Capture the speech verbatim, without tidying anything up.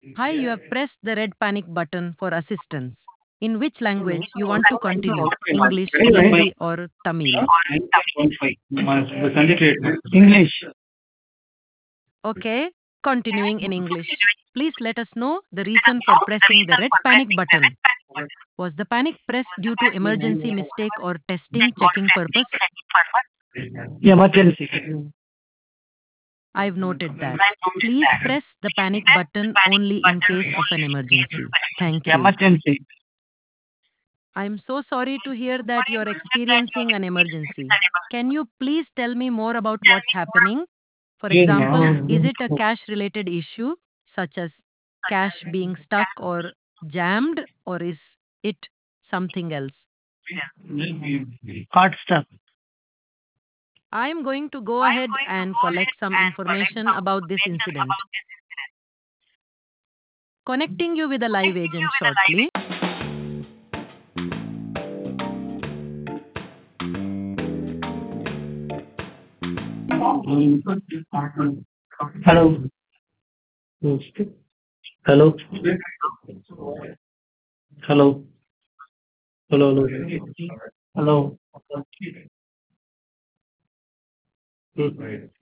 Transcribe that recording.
Hi, you have pressed the red panic button for assistance. In which language you want to continue? English, Hindi, or Tamil? English. Okay, continuing in English. Please let us know the reason for pressing the red panic button. Was the panic pressed due to emergency mistake or testing checking purpose? Emergency. I've noted that. Please press the panic button only in case of an emergency. Thank you. Emergency. I'm so sorry to hear that you're experiencing an emergency. Can you please tell me more about what's happening? For example, is it a cache related issue, such as cache being stuck or jammed, or is it something else? Hot stuff. I'm going to go ahead and collect some information about this incident. Connecting you with a live agent shortly. Hello. Hello. Hello. Hello. Hello. Hello.